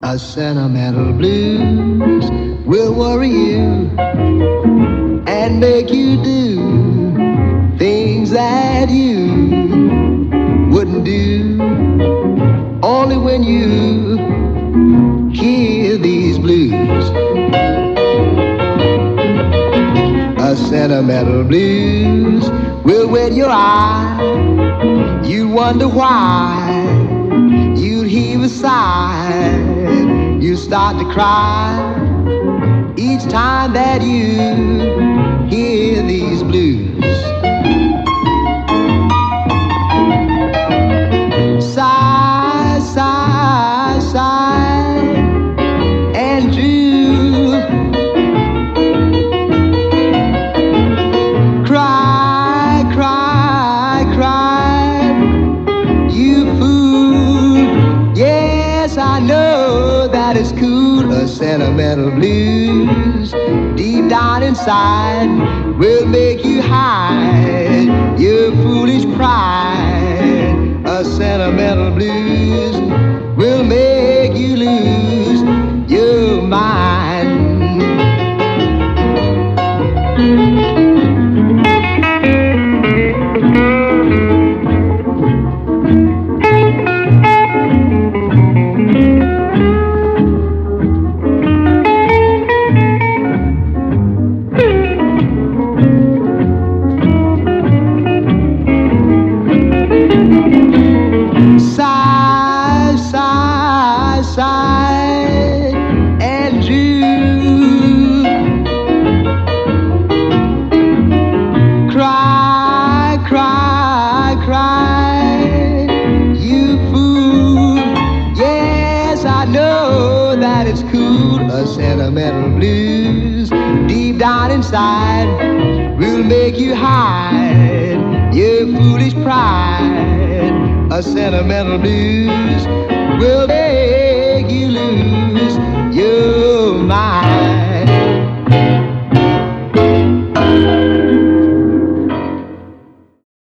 A sentimental blues will worry you and make you do things that you wouldn't do. Only when you hear these blues. A sentimental blues will wet your eye. You wonder why. You heave a sigh. You start to cry each time that you hear these blues. Sigh, sigh, sigh, and do. Cry, cry, cry, you fool. Yes, I know that it's cool. A sentimental blues deep down inside will make you hide your foolish pride. A sentimental blues will make you lose your mind. Sigh, sigh, sigh, and you cry, cry, cry, you fool. Yes, I know that it's cool. A sentimental blues deep down inside will make you hide your foolish pride. A sentimental blues will make you lose your mind.